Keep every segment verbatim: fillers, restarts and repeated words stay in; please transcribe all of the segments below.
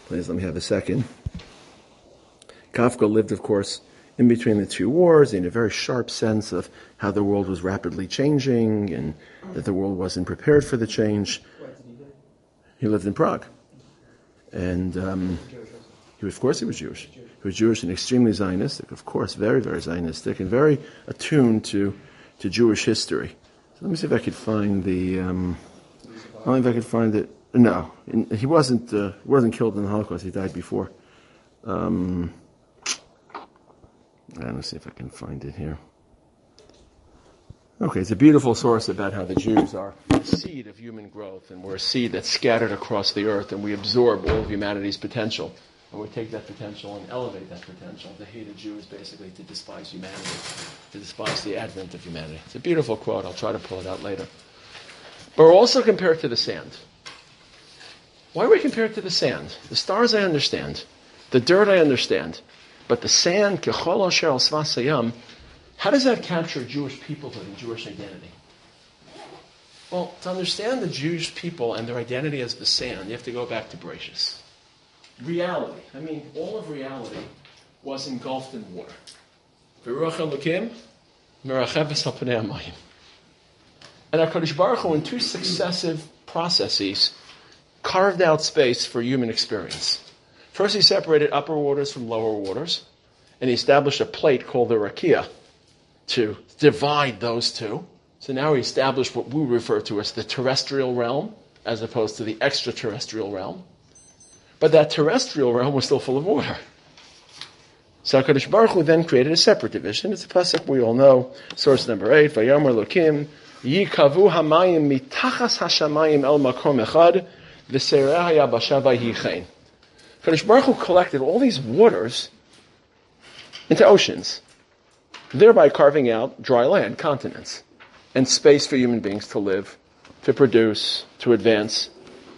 Please let me have a second. Kafka lived, of course, in between the two wars, in a very sharp sense of how the world was rapidly changing and that the world wasn't prepared for the change. He lived in Prague. And um, he, of course he was Jewish. He was Jewish and extremely Zionistic, of course, very, very Zionistic, and very attuned to, to Jewish history. So let me see if I could find the... Um, I don't know if I could find it. No, he wasn't, uh, wasn't killed in the Holocaust. He died before. Um... Let's see if I can find it here. Okay, it's a beautiful source about how the Jews are a seed of human growth, and we're a seed that's scattered across the earth, and we absorb all of humanity's potential, and we take that potential and elevate that potential. The hate of Jews basically to despise humanity, to despise the advent of humanity. It's a beautiful quote. I'll try to pull it out later. But we're also compared to the sand. Why are we compared to the sand? The stars I understand. The dirt I understand. But the sand, kechol asher al svas hayam, how does that capture Jewish peoplehood and Jewish identity? Well, to understand the Jewish people and their identity as the sand, you have to go back to Bereshis. Reality. I mean, all of reality was engulfed in water. V'ruach Elokim, meracheves al pnei hamayim. And HaKadosh Baruch Hu, in two successive processes, carved out space for human experience. First, he separated upper waters from lower waters, and he established a plate called the rakia to divide those two. So now he established what we refer to as the terrestrial realm, as opposed to the extraterrestrial realm. But that terrestrial realm was still full of water. So HaKadosh Baruch Hu then created a separate division. It's a pasuk we all know, source number eight, Vayomer Elokim, Yikavu hamayim mitachas hashamayim el makom echad, v'sereh hayabasha vayhichein. Kadosh Baruch Hu collected all these waters into oceans, thereby carving out dry land, continents, and space for human beings to live, to produce, to advance.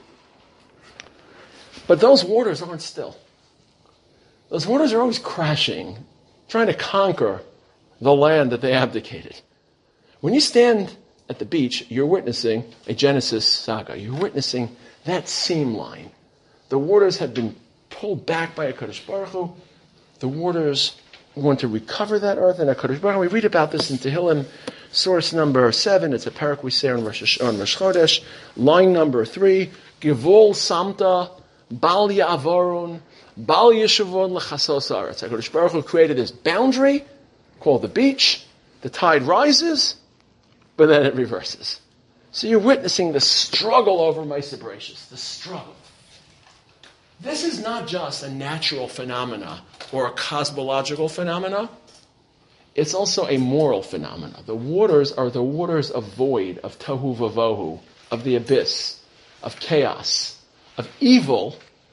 But those waters aren't still. Those waters are always crashing, trying to conquer the land that they abdicated. When you stand at the beach, you're witnessing a Genesis saga. You're witnessing that seam line. The waters have been pulled back by HaKadosh Baruch Hu. The waters want to recover that earth, and HaKadosh Baruch Hu. We read about this in Tehillim, source number seven. It's a parak we say on Rosh, on Rosh Chodesh. Line number three, Givol Samta, Bal Ya'avorun, Bal Yeshavon L'chasos Haaretz. HaKadosh Baruch Hu created this boundary called the beach. The tide rises, but then it reverses. So you're witnessing the struggle over Ma'aseh Bereshis, the struggle. This is not just a natural phenomena or a cosmological phenomena. It's also a moral phenomena. The waters are the waters of void, of tohu vavohu, of the abyss, of chaos, of evil.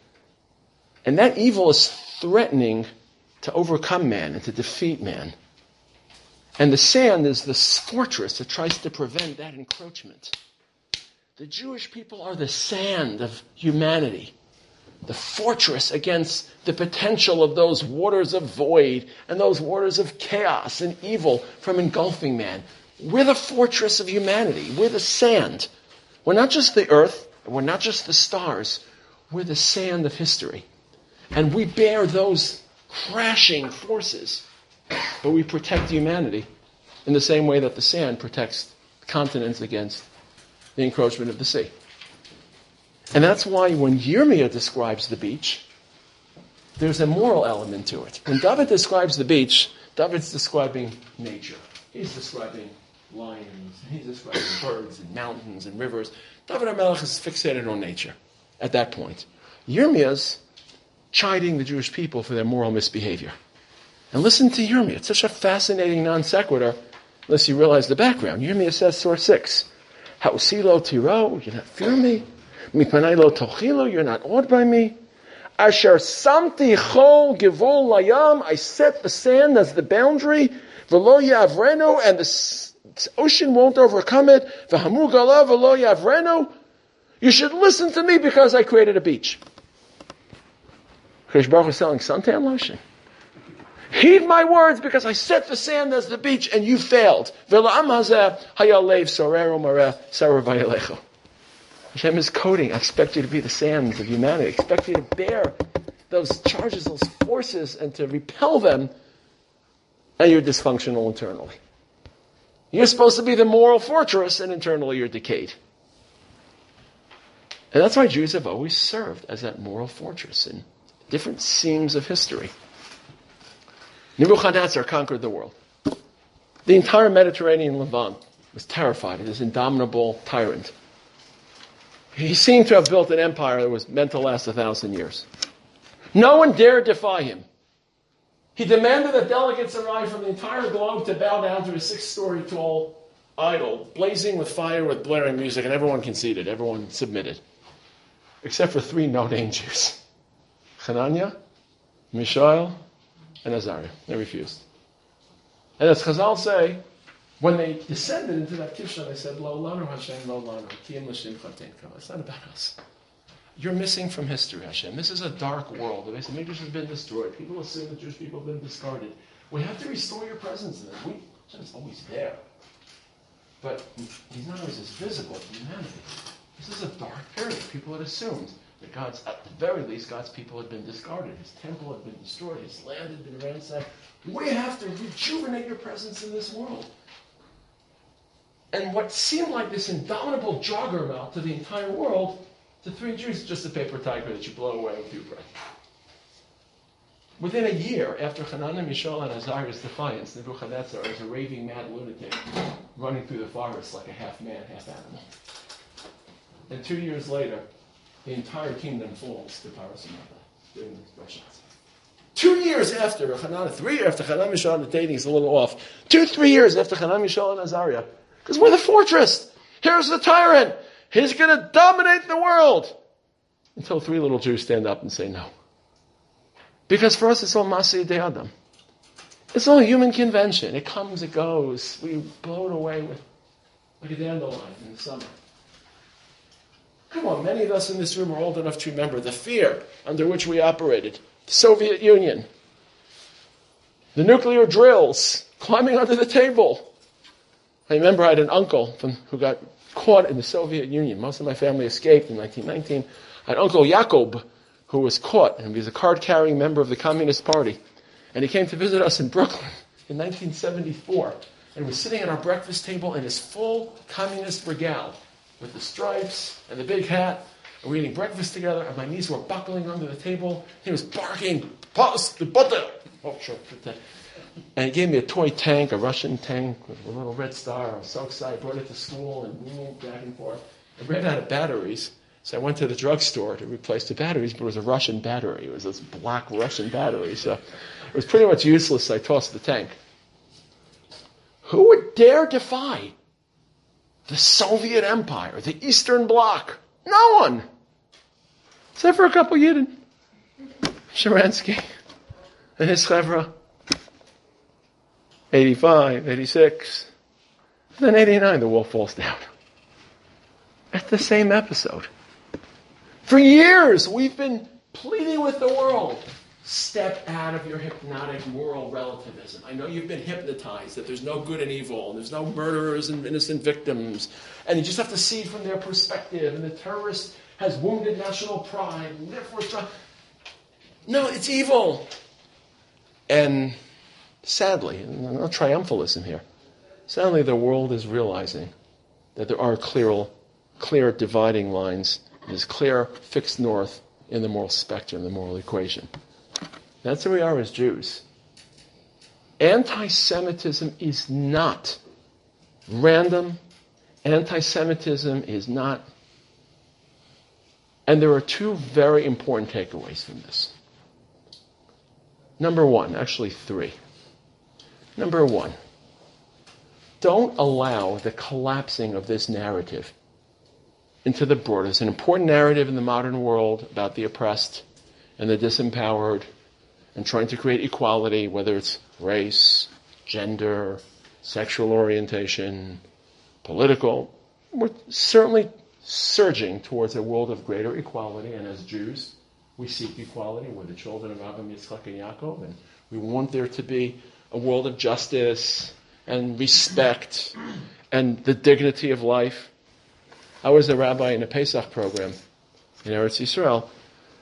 And that evil is threatening to overcome man and to defeat man. And the sand is this fortress that tries to prevent that encroachment. The Jewish people are the sand of humanity. The fortress against the potential of those waters of void and those waters of chaos and evil from engulfing man. We're the fortress of humanity. We're the sand. We're not just the earth. We're not just the stars. We're the sand of history. And we bear those crashing forces. But we protect humanity in the same way that the sand protects continents against the encroachment of the sea. And that's why when Yirmiyah describes the beach, there's a moral element to it. When David describes the beach, David's describing nature. He's describing lions, he's describing birds and mountains and rivers. David HaMelech is fixated on nature at that point. Yirmiyah's chiding the Jewish people for their moral misbehavior. And listen to Yirmiyah. It's such a fascinating non sequitur, unless you realize the background. Yirmiyah says, source six, Ha'usilo tiro, you not fear me? Mipanai lo tochilo, you're not awed by me. Asher samti chol givol layam, I set the sand as the boundary. V'lo yavreno, and the ocean won't overcome it. V'hamu galav v'lo yavreno. You should listen to me because I created a beach. Kadosh Baruch Hu is selling suntan lotion. Heed my words because I set the sand as the beach and you failed. V'la'am hazeh hayalev sorero mareh sarah vayalecho. Hashem is coding, I expect you to be the sands of humanity. I expect you to bear those charges, those forces, and to repel them, and you're dysfunctional internally. You're supposed to be the moral fortress, and internally you're decayed. And that's why Jews have always served as that moral fortress in different seams of history. Nebuchadnezzar conquered the world. The entire Mediterranean Levant was terrified of this indomitable tyrant. He seemed to have built an empire that was meant to last a thousand years. No one dared defy him. He demanded that delegates arrive from the entire globe to bow down to a six-story tall idol, blazing with fire with blaring music, and everyone conceded. Everyone submitted. Except for three no-name Jews. Hananiah, Mishael, and Azariah. They refused. And as Chazal say, when they descended into that kivsha, they said, Lo lanu Hashem, lo lanu, kiyim l'shimcha tenka. It's not about us. You're missing from history, Hashem. This is a dark world. The Beis Hamikdash has been destroyed. People assume the Jewish people have been discarded. We have to restore your presence in them. We, Hashem's always there. But He's not always as visible to humanity. This is a dark period. People had assumed that God's, at the very least, God's people had been discarded. His temple had been destroyed. His land had been ransacked. We have to rejuvenate your presence in this world. And what seemed like this indomitable juggernaut to the entire world, to three Jews, just a paper tiger that you blow away with your breath. Within a year after Hananiah, Mishael, and Azariah's defiance, Nebuchadnezzar is a raving mad lunatic running through the forest like a half man, half animal. And two years later, the entire kingdom falls to Parasamada during the Belshazzar. Two years after Hananiah, three after Hananiah, Mishael, and the dating is a little off. Two, three years after Hananiah, Mishael, and Azariah. Because we're the fortress. Here's the tyrant. He's going to dominate the world. Until three little Jews stand up and say no. Because for us, it's all Maseh de Adam. It's all human convention. It comes, it goes. We blow it away with like a dandelion in the summer. Come on, many of us in this room are old enough to remember the fear under which we operated. The Soviet Union. The nuclear drills. Climbing under the table. I remember I had an uncle from, who got caught in the Soviet Union. Most of my family escaped in nineteen nineteen. I had Uncle Yaakov, who was caught, and he was a card-carrying member of the Communist Party. And he came to visit us in Brooklyn in nineteen seventy-four, and was sitting at our breakfast table in his full communist regale, with the stripes and the big hat, and we were eating breakfast together, and my knees were buckling under the table. He was barking, "Pass the butter!" Oh, sure. And he gave me a toy tank, a Russian tank with a little red star. I was so excited. I brought it to school and we moved back and forth. I ran out of batteries, so I went to the drugstore to replace the batteries, but it was a Russian battery. It was this black Russian battery, so it was pretty much useless, so I tossed the tank. Who would dare defy the Soviet Empire, the Eastern Bloc? No one! Except for a couple Yidden. Sharansky and his chevra. eighty-five, eighty-six. Then eighty-nine, the wall falls down. It's the same episode. For years, we've been pleading with the world. Step out of your hypnotic moral relativism. I know you've been hypnotized that there's no good and evil, and there's no murderers and innocent victims, and you just have to see it from their perspective, and the terrorist has wounded national pride, and therefore it's not... No, it's evil. And sadly, and no triumphalism here, sadly the world is realizing that there are clear, clear dividing lines, there's clear fixed north in the moral spectrum, the moral equation. That's who we are as Jews. Anti-Semitism is not random. Anti-Semitism is not... And there are two very important takeaways from this. Number one, actually three. Number one, don't allow the collapsing of this narrative into the broader. It's an important narrative in the modern world about the oppressed and the disempowered and trying to create equality, whether it's race, gender, sexual orientation, political. We're certainly surging towards a world of greater equality, and as Jews, we seek equality. We're the children of Abraham, Yitzchak, and Yaakov, and we want there to be a world of justice and respect and the dignity of life. I was a rabbi in a Pesach program in Eretz Yisrael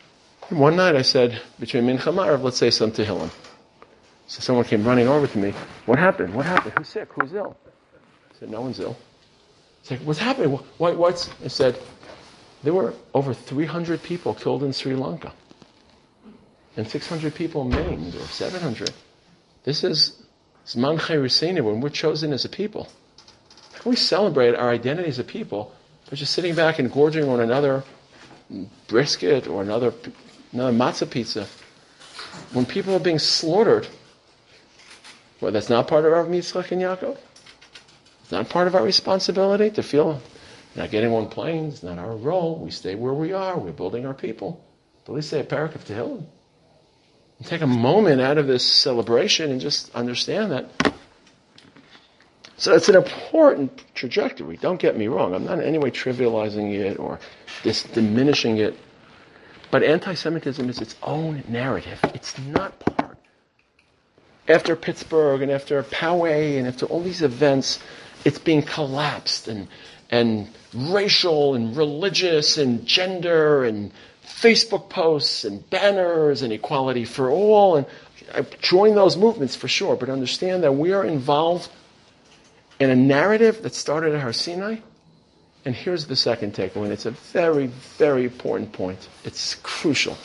One night I said, between Mincha and Ma'ariv, let's say some Tehillim. So someone came running over to me. What happened? What happened? Who's sick? Who's ill? I said, no one's ill. It's like, what's happening? What, what's? I said, there were over three hundred people killed in Sri Lanka. And six hundred people maimed, or seven hundred. This is Zman Chayrisena, when we're chosen as a people. How can we celebrate our identity as a people by just sitting back and gorging on another brisket or another, another matzah pizza when people are being slaughtered? Well, that's not part of our Yitzchak and Yaakov. It's not part of our responsibility to feel not getting on planes. It's not our role. We stay where we are. We're building our people. But at least say a parak of Tehillim. And take a moment out of this celebration and just understand that. So it's an important trajectory. Don't get me wrong. I'm not in any way trivializing it or dis- diminishing it. But anti-Semitism is its own narrative. It's not part. After Pittsburgh and after Poway and after all these events, it's being collapsed and and racial and religious and gender and Facebook posts and banners and equality for all. And I join those movements for sure, but understand that we are involved in a narrative that started at Har Sinai. And here's the second takeaway, and it's a very, very important point. It's crucial.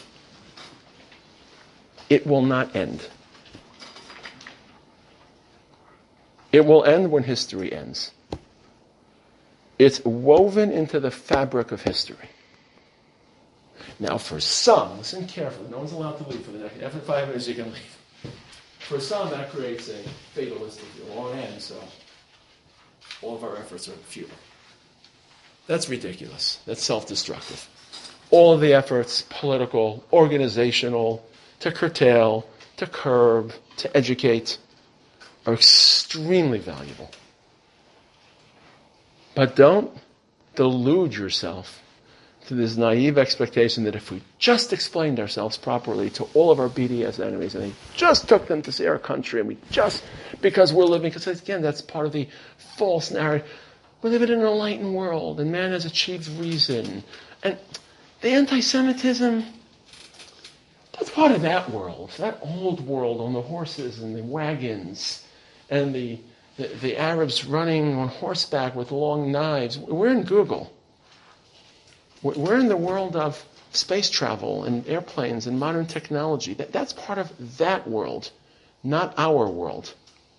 It will not end. It will end when history ends. It's woven into the fabric of history. Now, for some, listen carefully, no one's allowed to leave for the next, after five minutes you can leave. For some, that creates a fatalistic long end, so all of our efforts are futile. That's ridiculous. That's self-destructive. All of the efforts, political, organizational, to curtail, to curb, to educate, are extremely valuable. But don't delude yourself to this naive expectation that if we just explained ourselves properly to all of our B D S enemies and they just took them to see our country and we just, because we're living, because again, that's part of the false narrative. We're living in an enlightened world and man has achieved reason. And the anti-Semitism, that's part of that world, that old world on the horses and the wagons and the The, the Arabs running on horseback with long knives. We're in Google. We're in the world of space travel and airplanes and modern technology. That, that's part of that world, not our world.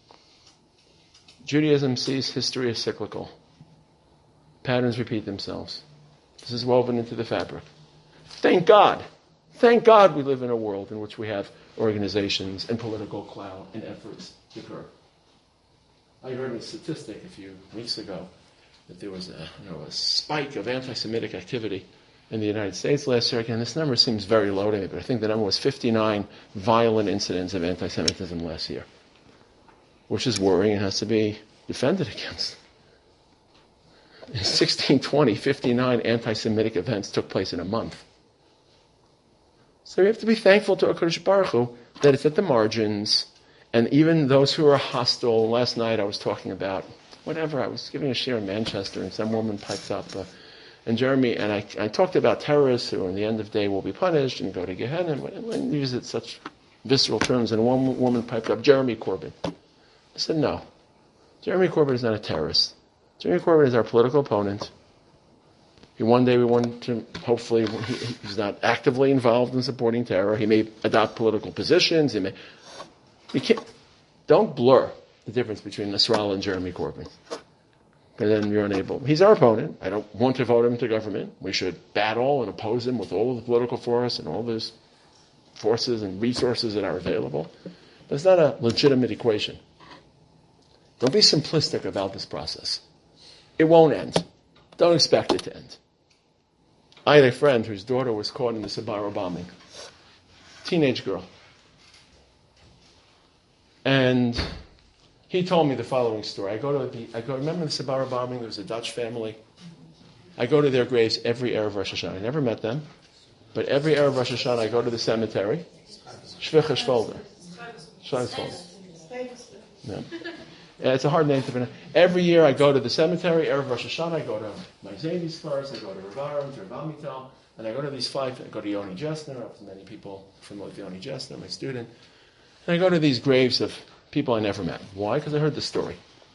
Judaism sees history as cyclical. Patterns repeat themselves. This is woven into the fabric. Thank God. Thank God we live in a world in which we have organizations and political clout and efforts to curb. I heard a statistic a few weeks ago that there was a, you know, a spike of anti-Semitic activity in the United States last year. Again, this number seems very low to me, but I think the number was fifty-nine violent incidents of anti-Semitism last year, which is worrying and has to be defended against. In sixteen twenty, fifty-nine anti-Semitic events took place in a month. So we have to be thankful to HaKadosh Baruch Hu that it's at the margins. And even those who are hostile, last night I was talking about, whatever, I was giving a share in Manchester and some woman piped up, uh, and Jeremy, and I, I talked about terrorists who in the end of the day will be punished and go to Gehenna, and, and use it such visceral terms, and one woman piped up, Jeremy Corbyn. I said, no. Jeremy Corbyn is not a terrorist. Jeremy Corbyn is our political opponent. He, one day we want to, hopefully, he, he's not actively involved in supporting terror. He may adopt political positions, he may... You can't, don't blur the difference between Nasrallah and Jeremy Corbyn. And then you're unable. He's our opponent. I don't want to vote him to government. We should battle and oppose him with all of the political force and all those forces and resources that are available. But it's not a legitimate equation. Don't be simplistic about this process. It won't end. Don't expect it to end. I had a friend whose daughter was caught in the Sbarro bombing. Teenage girl. And he told me the following story. I go to the, I go, remember the Sbarro bombing? There was a Dutch family. I go to their graves every Erev Rosh Hashanah. I never met them, but every Erev Rosh Hashanah I go to the cemetery. Shvicha Shvolder. Shvicha Yeah. Yeah, it's a hard name to pronounce. Every year I go to the cemetery, Erev Rosh Hashanah. I go to my Zaydi's first. I go to Rav Aram, to Rav Amital. And I go to these five, I go to Yoni Jesner, many people familiar with Yoni Jesner, my student, and I go to these graves of people I never met. Why? Because I heard the story.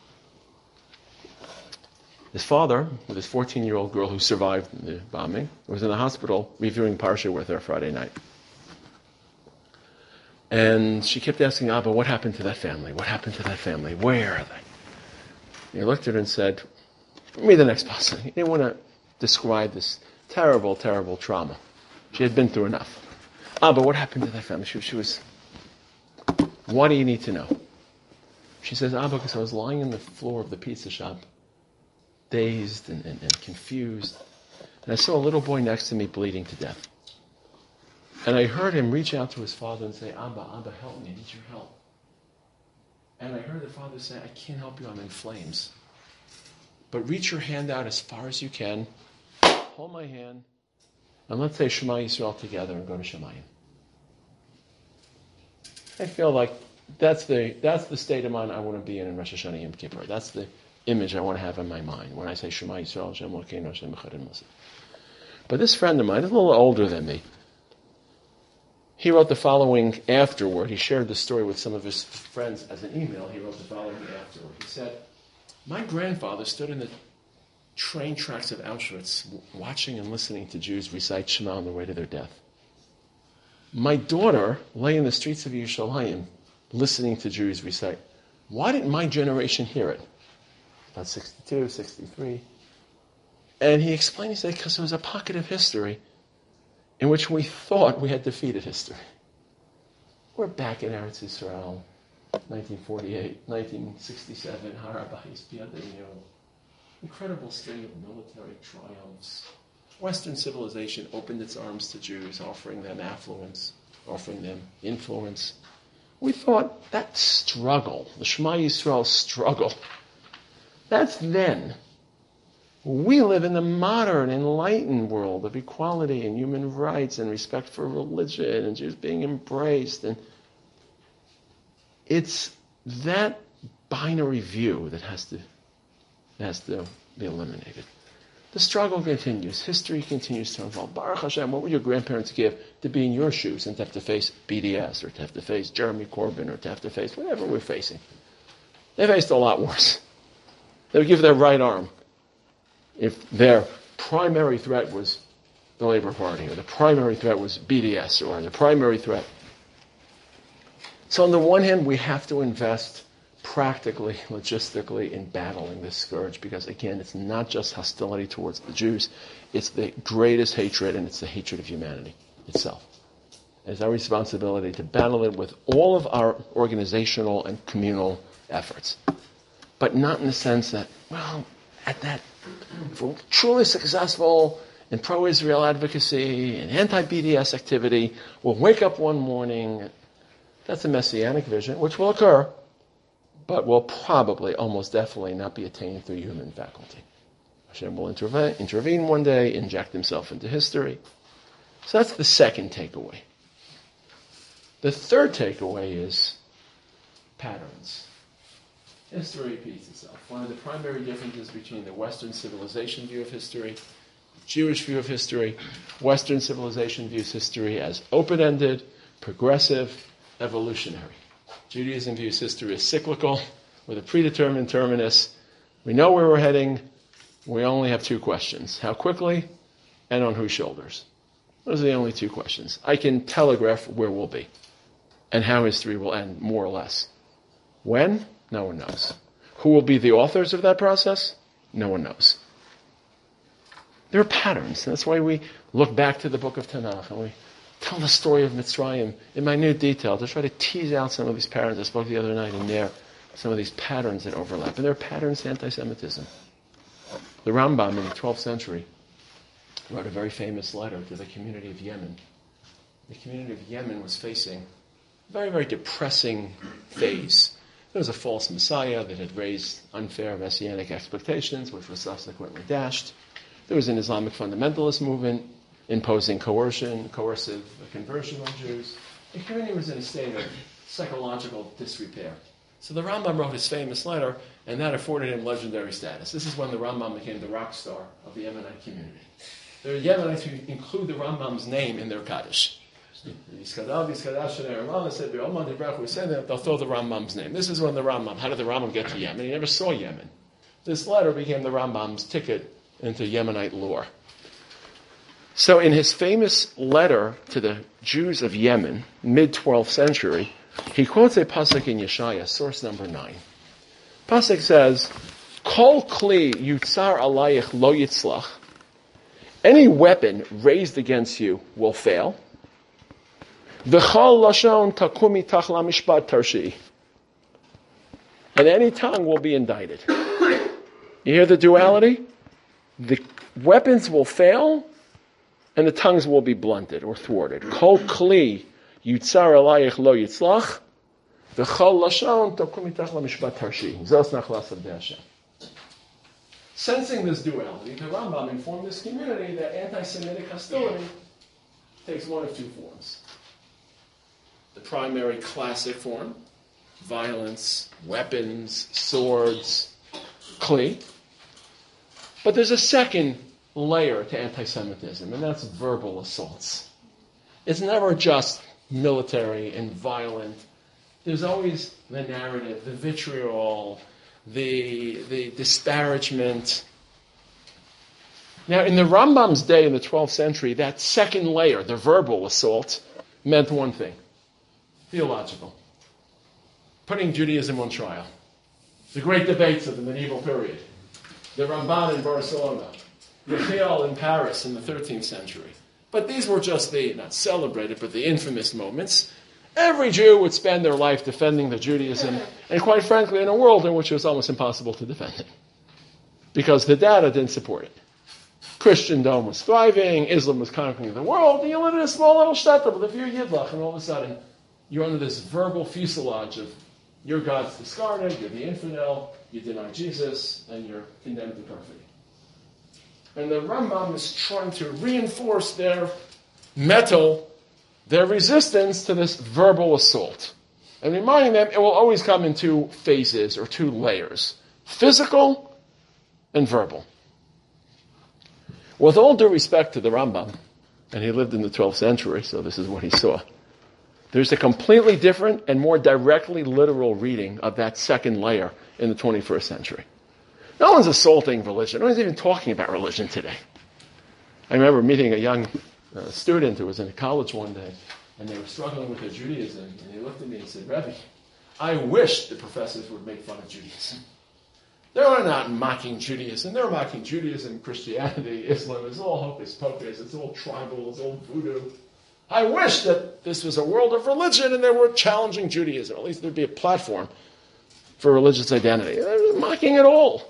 His father, with his fourteen-year-old girl who survived the bombing, was in the hospital reviewing Parsha with her Friday night. And she kept asking Abba, what happened to that family? What happened to that family? Where are they? And he looked at her and said, give me the next person. He didn't want to describe this terrible, terrible trauma. She had been through enough. Abba, what happened to that family? She, she was, what do you need to know? She says, Abba, because I was lying on the floor of the pizza shop, dazed and, and, and confused, and I saw a little boy next to me bleeding to death. And I heard him reach out to his father and say, Abba, Abba, help me, I need your help. And I heard the father say, I can't help you, I'm in flames. But reach your hand out as far as you can, hold my hand, and let's say Shema Yisrael together and go to Shemayim. I feel like that's the that's the state of mind I want to be in in Rosh Hashanah Yom Kippur. That's the image I want to have in my mind when I say Shema Yisrael, Hashem Elokeinu, Hashem Echad Moshe. But this friend of mine is a little older than me. He wrote the following afterward. He shared the story with some of his friends as an email. He wrote the following afterward. He said, my grandfather stood in the train tracks of Auschwitz watching and listening to Jews recite Shema on the way to their death. My daughter lay in the streets of Yerushalayim listening to Jews recite. Why didn't my generation hear it? About sixty-two, sixty-three. And he explained, he said, because it was a pocket of history in which we thought we had defeated history. We're back in Eretz Yisrael, nineteen forty-eight, nineteen sixty-seven, Har HaBayis B'Yadeinu. Incredible string of military triumphs. Western civilization opened its arms to Jews, offering them affluence, offering them influence. We thought that struggle, the Shema Yisrael struggle, that's then. We live in the modern, enlightened world of equality and human rights and respect for religion and Jews being embraced. And it's that binary view that has to, has to be eliminated. The struggle continues. History continues to evolve. Baruch Hashem, what would your grandparents give to be in your shoes and to have to face B D S or to have to face Jeremy Corbyn or to have to face whatever we're facing? They faced a lot worse. They would give their right arm if their primary threat was the Labour Party, or the primary threat was B D S, or the primary threat. So on the one hand, we have to invest practically, logistically in battling this scourge, because again, it's not just hostility towards the Jews, it's the greatest hatred, and it's the hatred of humanity itself. It's our responsibility to battle it with all of our organizational and communal efforts. But not in the sense that, well, at that, if we're truly successful in pro-Israel advocacy and anti-B D S activity, we'll wake up one morning. That's a messianic vision, which will occur, but will probably, almost definitely, not be attained through human faculty. Hashem will intervene, intervene one day, inject himself into history. So that's the second takeaway. The third takeaway is patterns. History repeats itself. One of the primary differences between the Western civilization view of history, the Jewish view of history, Western civilization views history as open-ended, progressive, evolutionary. Judaism views history as cyclical, with a predetermined terminus. We know where we're heading. We only have two questions. How quickly and on whose shoulders? Those are the only two questions. I can telegraph where we'll be and how history will end, more or less. When? No one knows. Who will be the authors of that process? No one knows. There are patterns. That's why we look back to the book of Tanakh and we tell the story of Mitzrayim in minute detail to try to tease out some of these patterns. I spoke the other night in there, some of these patterns that overlap. And there are patterns to anti-Semitism. The Rambam in the twelfth century wrote a very famous letter to the community of Yemen. The community of Yemen was facing a very, very depressing phase. There was a false messiah that had raised unfair messianic expectations, which was subsequently dashed. There was an Islamic fundamentalist movement imposing coercion, coercive conversion on Jews. The community was in a state of psychological disrepair. So the Rambam wrote his famous letter, and that afforded him legendary status. This is when the Rambam became the rock star of the Yemenite community. There are Yemenites who include the Rambam's name in their Kaddish. They'll throw the Rambam's name. This is when the Rambam, how did the Rambam get to Yemen? He never saw Yemen. This letter became the Rambam's ticket into Yemenite lore. So in his famous letter to the Jews of Yemen, mid-twelfth century, he quotes a pasuk in Yeshaya, source number nine. Pasuk says, Kol kli yutzar alayich lo yitzlach. Any weapon raised against you will fail. V'chol lashon takumi tach lamishpat tarshi. And any tongue will be indicted. You hear the duality? The weapons will fail, and the tongues will be blunted or thwarted. Kol kli yutzar alayich lo yitzlach. V'chol lashon takumi tach lamishpat tarshi. Zos nachlas avdei Hashem. Sensing this duality, the Rambam informed this community that anti-Semitic hostility takes one of two forms. The primary classic form, violence, weapons, swords, kli. But there's a second layer to anti-Semitism, and that's verbal assaults. It's never just military and violent. There's always the narrative, the vitriol, the, the disparagement. Now, in the Rambam's day in the twelfth century, that second layer, the verbal assault, meant one thing. Theological. Putting Judaism on trial. The great debates of the medieval period. The Ramban in Barcelona. Yechiel in Paris in the thirteenth century. But these were just the, not celebrated, but the infamous moments. Every Jew would spend their life defending the Judaism, and quite frankly, in a world in which it was almost impossible to defend it. Because the data didn't support it. Christendom was thriving, Islam was conquering the world, and you live in a small little shtetl with a few yidlach, and all of a sudden, you're under this verbal fuselage of your God's discarded, you're the infidel, you deny Jesus, and you're condemned to perfidy. And the Rambam is trying to reinforce their metal, their resistance to this verbal assault. And reminding them it will always come in two phases or two layers. Physical and verbal. With all due respect to the Rambam, and he lived in the twelfth century, so this is what he saw, there's a completely different and more directly literal reading of that second layer in the twenty-first century. No one's assaulting religion. No one's even talking about religion today. I remember meeting a young uh, student who was in college one day, and they were struggling with their Judaism, and he looked at me and said, Rebbe, I wish the professors would make fun of Judaism. They're not mocking Judaism. They're mocking Judaism, Christianity, Islam. It's all hocus pocus. It's all tribal. It's all voodoo. I wish that this was a world of religion and they were challenging Judaism. At least there'd be a platform for religious identity. They're mocking it all.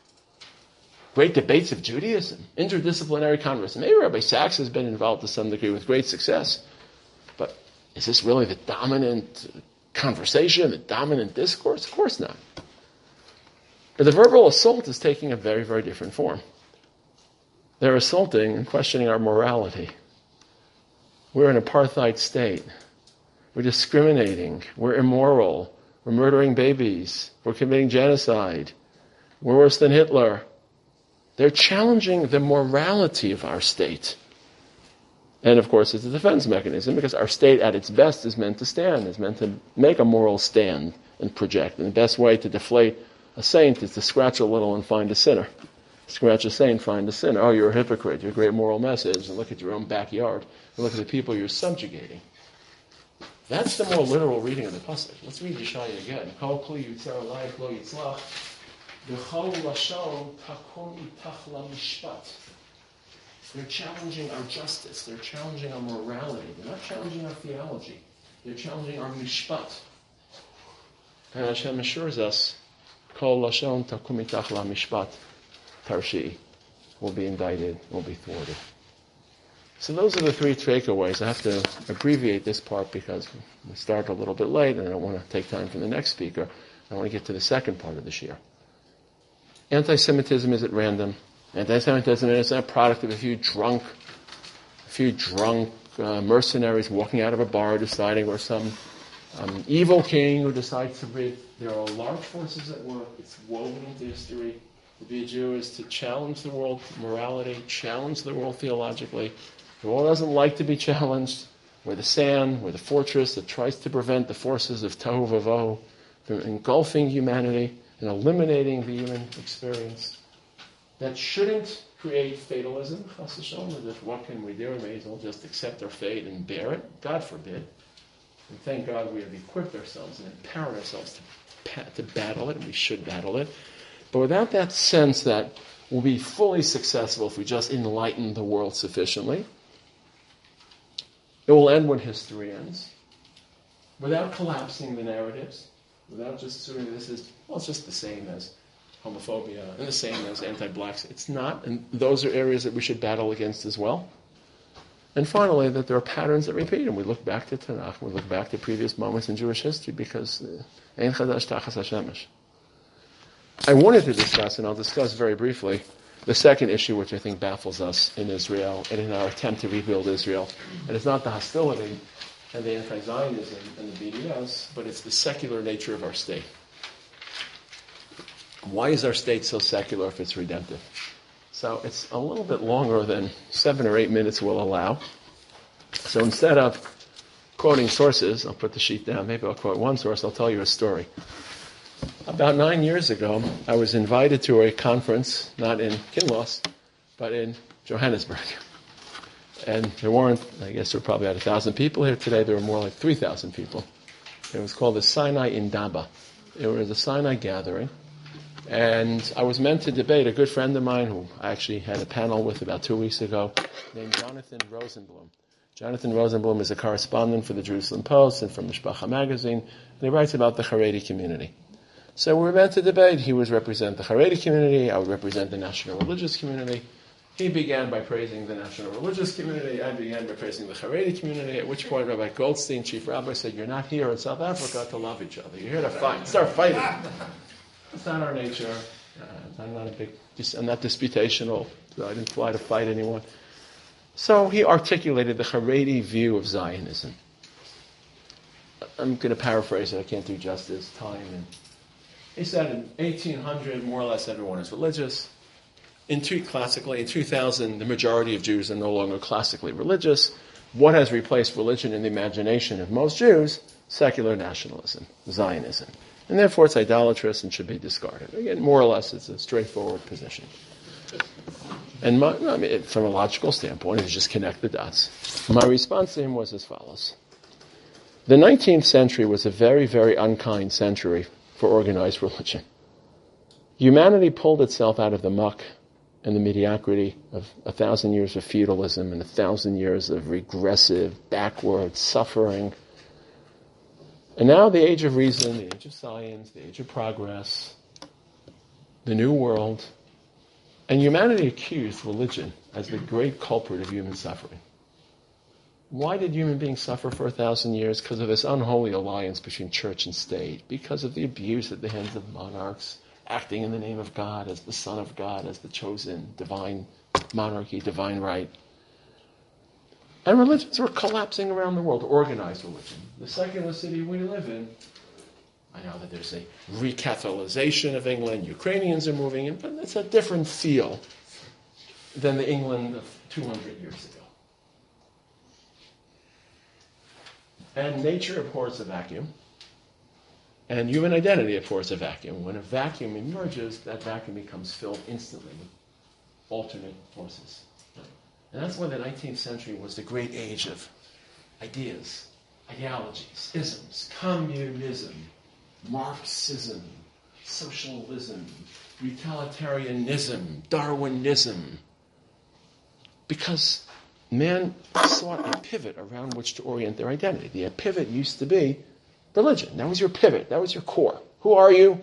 Great debates of Judaism, interdisciplinary conversation. Maybe Rabbi Sachs has been involved to some degree with great success. But is this really the dominant conversation, the dominant discourse? Of course not. But the verbal assault is taking a very, very different form. They're assaulting and questioning our morality. We're an apartheid state. We're discriminating. We're immoral. We're murdering babies. We're committing genocide. We're worse than Hitler. They're challenging the morality of our state. And of course, it's a defense mechanism because our state at its best is meant to stand, is meant to make a moral stand and project. And the best way to deflate a saint is to scratch a little and find a sinner. Scratch a saint, find a sinner. Oh, you're a hypocrite. You're a great moral message. And look at your own backyard. And look at the people you're subjugating. That's the more literal reading of the passage. Let's read Yeshaya again. Kol kli yutzer alayich lo yitzlach. V'chol lashon takum itach lamishpat. They're challenging our justice. They're challenging our morality. They're not challenging our theology. They're challenging our mishpat. And Hashem assures us, Kol lashon takum itach lamishpat. Tarshi will be indicted, will be thwarted. So those are the three takeaways. I have to abbreviate this part because we start a little bit late and I don't want to take time from the next speaker. I want to get to the second part of this year. Anti-Semitism is at random. Anti-Semitism is a product of a few drunk, a few drunk uh, mercenaries walking out of a bar deciding or some um, evil king who decides to rid. There are large forces at work. It's woven into history. To be a Jew is to challenge the world morality, challenge the world theologically. The world doesn't like to be challenged. We're the sand, we're the fortress that tries to prevent the forces of Tohu Vavohu from engulfing humanity and eliminating the human experience. That shouldn't create fatalism, chas v'shalom, as if what can we do? We may as well just accept our fate and bear it. God forbid. And thank God we have equipped ourselves and empowered ourselves to, to battle it, and we should battle it. But without that sense that we'll be fully successful if we just enlighten the world sufficiently, it will end when history ends, without collapsing the narratives, without just assuming this is, well, it's just the same as homophobia and the same as anti-blacks. It's not, and those are areas that we should battle against as well. And finally, that there are patterns that repeat, and we look back to Tanakh, we look back to previous moments in Jewish history, because Ein Chadash Tachas HaShemesh. I wanted to discuss, and I'll discuss very briefly, the second issue which I think baffles us in Israel and in our attempt to rebuild Israel. And it's not the hostility and the anti-Zionism and the B D S, but it's the secular nature of our state. Why is our state so secular if it's redemptive? So it's a little bit longer than seven or eight minutes will allow. So instead of quoting sources, I'll put the sheet down, maybe I'll quote one source, I'll tell you a story. About nine years ago, I was invited to a conference, not in Kinloss, but in Johannesburg. And there weren't, I guess there were probably about one thousand people here today. There were more like three thousand people. It was called the Sinai Indaba. It was a Sinai gathering. And I was meant to debate a good friend of mine who I actually had a panel with about two weeks ago, named Jonathan Rosenblum. Jonathan Rosenblum is a correspondent for the Jerusalem Post and for Mishpacha magazine, and he writes about the Haredi community. So we were meant to debate. He would represent the Haredi community, I would represent the national religious community. He began by praising the national religious community, I began by praising the Haredi community, at which point Rabbi Goldstein, chief rabbi, said, you're not here in South Africa to love each other. You're here to fight. Start fighting. It's not our nature. Uh, I'm not a big, I'm not disputational. So I didn't fly to fight anyone. So he articulated the Haredi view of Zionism. I'm going to paraphrase it. I can't do justice. Time. And he said in eighteen hundred, more or less, everyone is religious. In two, classically, in two thousand, the majority of Jews are no longer classically religious. What has replaced religion in the imagination of most Jews? Secular nationalism, Zionism. And therefore it's idolatrous and should be discarded. Again, more or less, it's a straightforward position. And my, I mean, from a logical standpoint, if you just connect the dots. My response to him was as follows. The nineteenth century was a very, very unkind century for organized religion. Humanity pulled itself out of the muck and the mediocrity of a thousand years of feudalism and a thousand years of regressive, backward suffering. And now the age of reason, the age of science, the age of progress, the new world, and humanity accused religion as the great culprit of human suffering. Why did human beings suffer for a thousand years? Because of this unholy alliance between church and state, because of the abuse at the hands of monarchs, acting in the name of God as the Son of God, as the chosen divine monarchy, divine right. And religions were collapsing around the world, organized religion. The secular city we live in, I know that there's a recatholicization of England, Ukrainians are moving in, but it's a different feel than the England of two hundred years ago. And nature abhors a vacuum, and human identity abhors a vacuum. When a vacuum emerges, that vacuum becomes filled instantly with alternate forces. And that's why the nineteenth century was the great age of ideas, ideologies, isms, communism, Marxism, socialism, utilitarianism, Darwinism. Because man sought a pivot around which to orient their identity. The pivot used to be religion. That was your pivot. That was your core. Who are you?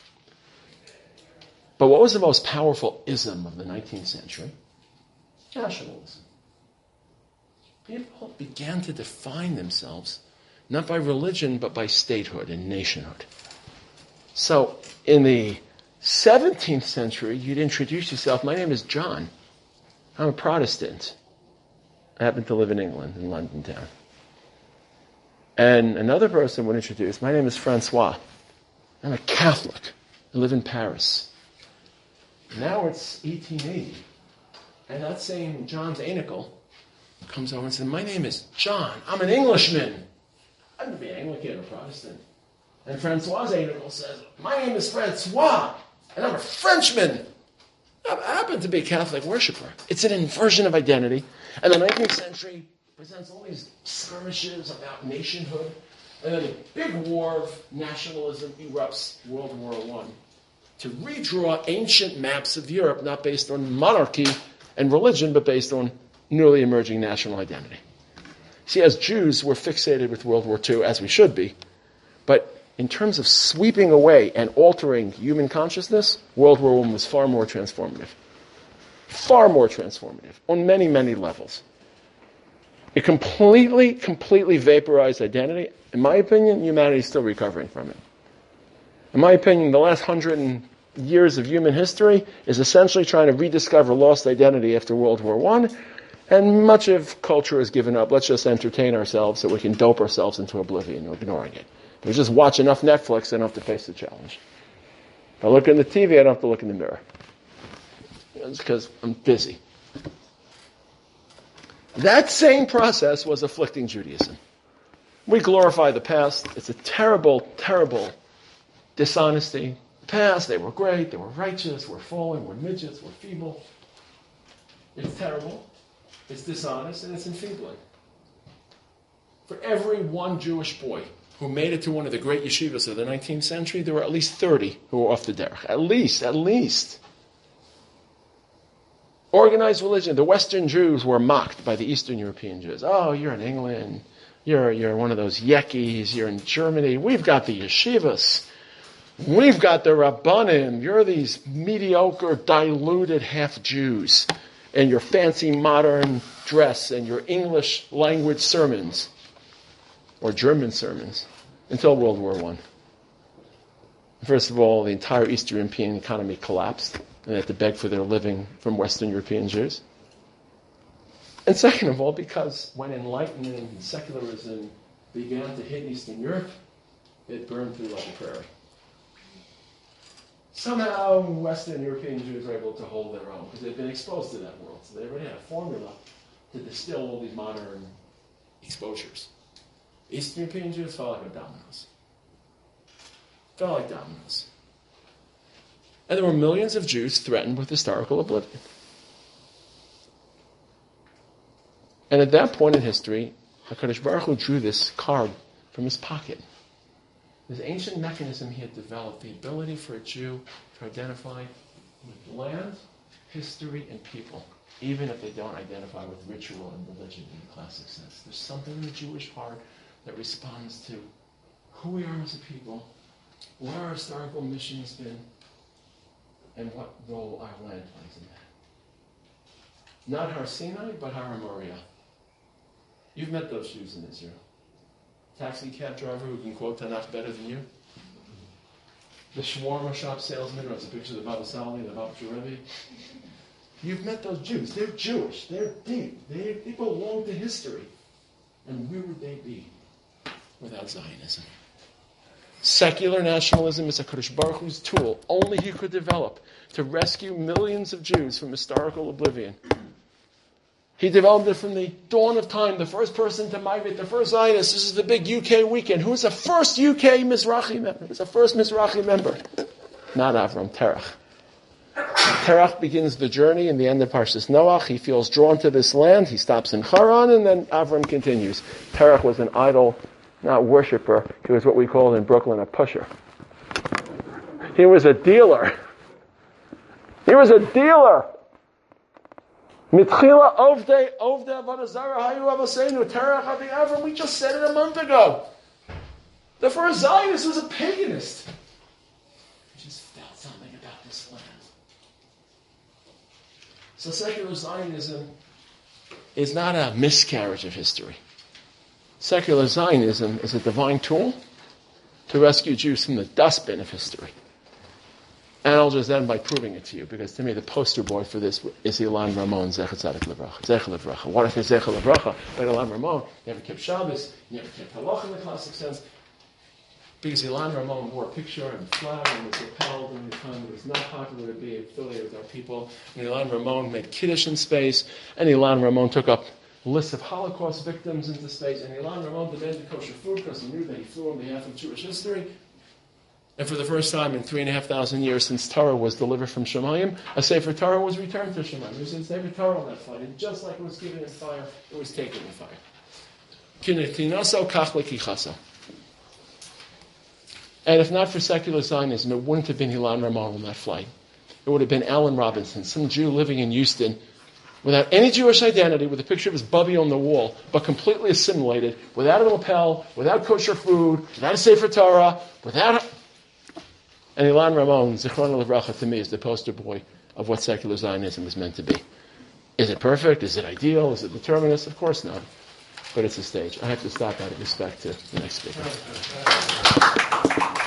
But what was the most powerful ism of the nineteenth century? Nationalism. People began to define themselves not by religion, but by statehood and nationhood. So in the seventeenth century, you'd introduce yourself. My name is John. I'm a Protestant. I happen to live in England, in London town. And another person would introduce, my name is Francois. I'm a Catholic. I live in Paris. Now it's eighteen eighty. And that same John Anikel comes over and says, my name is John. I'm an Englishman. I can be Anglican or Protestant. And Francois Anikel says, my name is Francois, and I'm a Frenchman. I happen to be a Catholic worshiper. It's an inversion of identity. And the nineteenth century presents all these skirmishes about nationhood. And then a big war of nationalism erupts, World War One, to redraw ancient maps of Europe, not based on monarchy and religion, but based on newly emerging national identity. See, as Jews, we're fixated with World War Two, as we should be. But in terms of sweeping away and altering human consciousness, World War One was far more transformative. Far more transformative on many, many levels. It completely, completely vaporized identity. In my opinion, humanity is still recovering from it. In my opinion, the last hundred years of human history is essentially trying to rediscover lost identity after World War One, and much of culture has given up. Let's just entertain ourselves so we can dope ourselves into oblivion, ignoring it. If we just watch enough Netflix, I don't have to face the challenge. If I look in the T V, I don't have to look in the mirror. It's because I'm busy. That same process was afflicting Judaism. We glorify the past. It's a terrible, terrible dishonesty. The past, they were great, they were righteous, we're fallen, we're midgets, we're feeble. It's terrible, it's dishonest, and it's enfeebling. For every one Jewish boy who made it to one of the great yeshivas of the nineteenth century, there were at least thirty who were off the derech. At least, at least. Organized religion. The Western Jews were mocked by the Eastern European Jews. Oh, you're in England. You're, you're one of those yekis. You're in Germany. We've got the yeshivas. We've got the Rabbanim. You're these mediocre, diluted half-Jews and your fancy modern dress and your English language sermons or German sermons until World War One. First of all, the entire Eastern European economy collapsed, and they had to beg for their living from Western European Jews. And second of all, because when enlightenment and secularism began to hit Eastern Europe, it burned through like a prairie. Somehow, Western European Jews were able to hold their own because they'd been exposed to that world. So they already had a formula to distill all these modern exposures. Eastern European Jews fell like dominoes. Fell like dominoes. And there were millions of Jews threatened with historical oblivion. And at that point in history, HaKadosh Baruch Hu drew this card from his pocket. This ancient mechanism he had developed, the ability for a Jew to identify with land, history, and people, even if they don't identify with ritual and religion in the classic sense. There's something in the Jewish heart that responds to who we are as a people, what our historical mission has been, and what role our land plays in that. Not Har Sinai, but Har Moriah. You've met those Jews in Israel. Taxi cab driver who can quote Tanakh better than you. The shawarma shop salesman who has a picture of the Baba Sali, the Baba Rebbe. You've met those Jews. They're Jewish. They're deep. They, they belong to history. And where would they be without Zionism? Secular nationalism is HaKadosh Baruch Hu's tool. Only he could develop to rescue millions of Jews from historical oblivion. He developed it from the dawn of time, the first person to migrate, the first Zionist. This is the big U K weekend. Who's the first U K Mizrahi member? Who's the first Mizrahi member? Not Avram, Terach. Terach begins the journey in the end of Parshas Noach. He feels drawn to this land. He stops in Haran, and then Avram continues. Terach was an idol, not worshiper. He was what we call in Brooklyn a pusher. He was a dealer. He was a dealer. Mitchila ovde ovde avodah zarah hayu avosenu terach adi Avram. We just said it a month ago. The first Zionist was a paganist. He just felt something about this land. So secular Zionism is not a miscarriage of history. Secular Zionism is a divine tool to rescue Jews from the dustbin of history. And I'll just end by proving it to you, because to me the poster boy for this is Ilan Ramon, Zecher Tzadik Livracha. Zecher Livracha. What if it's Zecher Livracha? But Ilan Ramon never kept Shabbos, never kept Halach in the classic sense. because Ilan Ramon wore a picture and a flag and was repelled in the time it was not popular to be affiliated with our people. And Ilan Ramon made Kiddush in space, and Ilan Ramon took up lists of Holocaust victims into space, and Ilan Ramon demanded kosher food because he knew that he flew on behalf of Jewish history. And for the first time in three and a half thousand years since Torah was delivered from Shemayim, a Sefer Torah was returned to Shemayim. There was a Sefer Torah on that flight, and just like it was given in fire, it was taken in fire. Kinetinaso kach lekichaso. And if not for secular Zionism, it wouldn't have been Ilan Ramon on that flight. It would have been Alan Robinson, some Jew living in Houston, without any Jewish identity, with a picture of his bubby on the wall, but completely assimilated, without a lapel, without kosher food, without a Sefer Torah, without... And Ilan Ramon, Zichron Livracha, to me, is the poster boy of what secular Zionism is meant to be. Is it perfect? Is it ideal? Is it determinist? Of course not. But it's a stage. I have to stop out of respect to the next speaker.